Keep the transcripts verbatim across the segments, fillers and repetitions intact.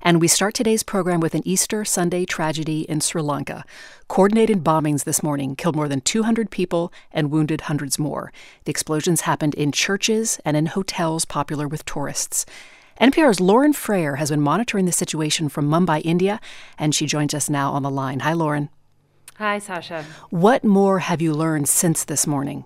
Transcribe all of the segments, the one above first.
And we start today's program with an Easter Sunday tragedy in Sri Lanka. Coordinated bombings this morning killed more than two hundred people and wounded hundreds more. The explosions happened in churches and in hotels popular with tourists. N P R's Lauren Frayer has been monitoring the situation from Mumbai, India, and she joins us now on the line. Hi, Lauren. Hi, Sasha. What more have you learned since this morning?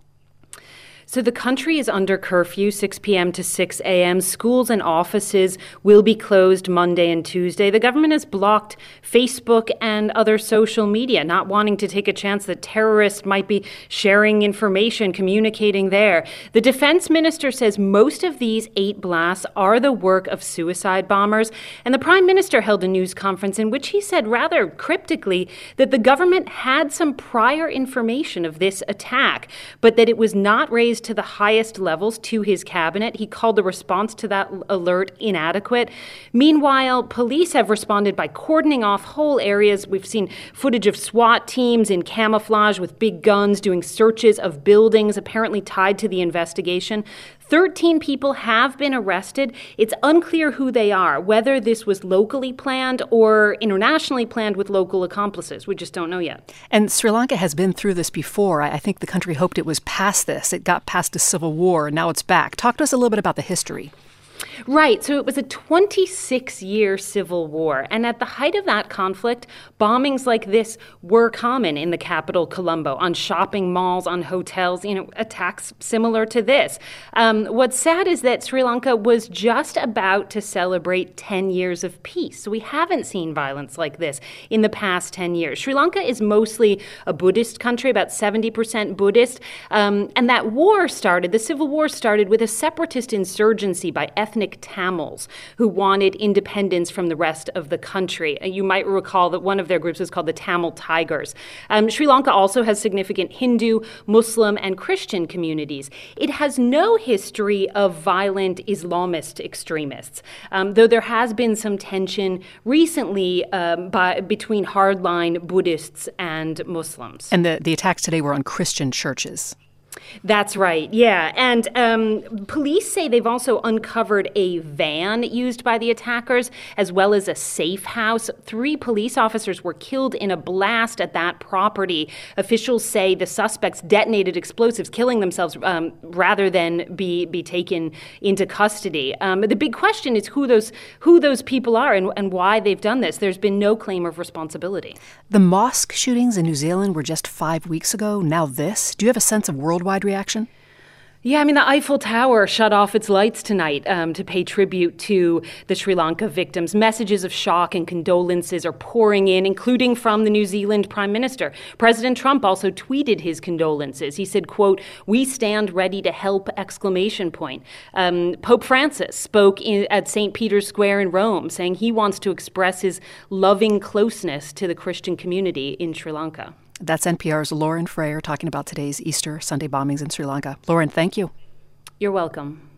So the country is under curfew, six p.m. to six a.m. Schools and offices will be closed Monday and Tuesday. The government has blocked Facebook and other social media, not wanting to take a chance that terrorists might be sharing information, communicating there. The defense minister says most of these eight blasts are the work of suicide bombers. And the prime minister held a news conference in which he said rather cryptically that the government had some prior information of this attack, but that it was not raised to the highest levels to his cabinet. He called the response to that alert inadequate. Meanwhile, police have responded by cordoning off whole areas. We've seen footage of SWAT teams in camouflage with big guns doing searches of buildings apparently tied to the investigation. thirteen people have been arrested. It's unclear who they are, whether this was locally planned or internationally planned with local accomplices. We just don't know yet. And Sri Lanka has been through this before. I think the country hoped it was past this. It got past a civil war, and now it's back. Talk to us a little bit about the history. Right. So it was a twenty-six year civil war. And at the height of that conflict, bombings like this were common in the capital, Colombo, on shopping malls, on hotels, you know, attacks similar to this. Um, what's sad is that Sri Lanka was just about to celebrate ten years of peace. So we haven't seen violence like this in the past ten years. Sri Lanka is mostly a Buddhist country, about seventy percent Buddhist. Um, and that war started, the civil war started with a separatist insurgency by ethnic Tamils who wanted independence from the rest of the country. You might recall that one of their groups was called the Tamil Tigers. Um, Sri Lanka also has significant Hindu, Muslim, and Christian communities. It has no history of violent Islamist extremists, um, though there has been some tension recently um, by, between hardline Buddhists and Muslims. And the, the attacks today were on Christian churches. That's right, yeah. And um, police say they've also uncovered a van used by the attackers, as well as a safe house. Three police officers were killed in a blast at that property. Officials say the suspects detonated explosives, killing themselves um, rather than be be taken into custody. Um, the big question is who those who those people are and, and why they've done this. There's been no claim of responsibility. The mosque shootings in New Zealand were just five weeks ago. Now this. Do you have a sense of worldwide reaction? Yeah, I mean, the Eiffel Tower shut off its lights tonight um, to pay tribute to the Sri Lanka victims. Messages of shock and condolences are pouring in, including from the New Zealand Prime Minister. President Trump also tweeted his condolences. He said, quote, "We stand ready to help," exclamation point. Um, Pope Francis spoke in, at Saint Peter's Square in Rome, saying he wants to express his loving closeness to the Christian community in Sri Lanka. That's N P R's Lauren Frayer talking about today's Easter Sunday bombings in Sri Lanka. Lauren, thank you. You're welcome.